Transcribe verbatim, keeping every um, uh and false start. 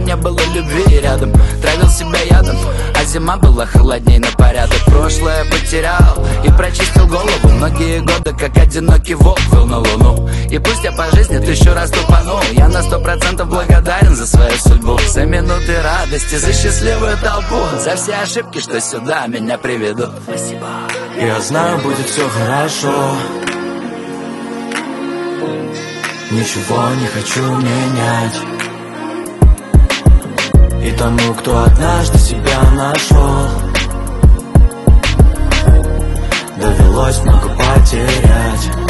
не было любви рядом. Травил себя ядом, а зима была холодней на порядок. Прошлое потерял и прочистил голову. Многие годы, как одинокий волк, выл на луну. И пусть я по жизни тысячу раз тупанул, я на сто процентов благодарен за свою судьбу. За минуты радости, за счастливую толпу, за все ошибки, что сюда меня приведут. Спасибо. Я знаю, будет все хорошо. Ничего не хочу менять. И тому, кто однажды себя нашел, довелось много потерять.